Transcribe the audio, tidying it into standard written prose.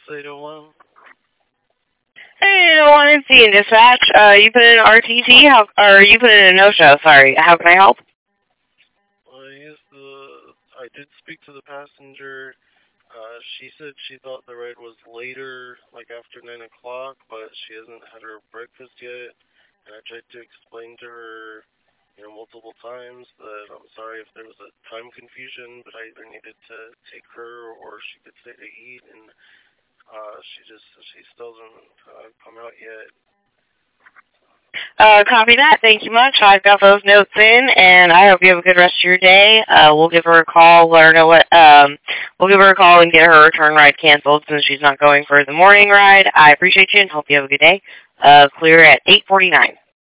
801. Hey, 1C in dispatch. You put in RTT, or you put in a no-show, sorry. How can I help? I did speak to the passenger. She said she thought the ride was later, like after 9 o'clock, but she hasn't had her breakfast yet. And I tried to explain to her, multiple times that I'm sorry if there was a time confusion, but I either needed to take her or she could stay to eat, and she still hasn't come out yet. Copy that. Thank you much. I've got those notes in, and I hope you have a good rest of your day. We'll give her a call, let her know we'll give her a call and get her return ride canceled since she's not going for the morning ride. I appreciate you and hope you have a good day. Clear at 8:49.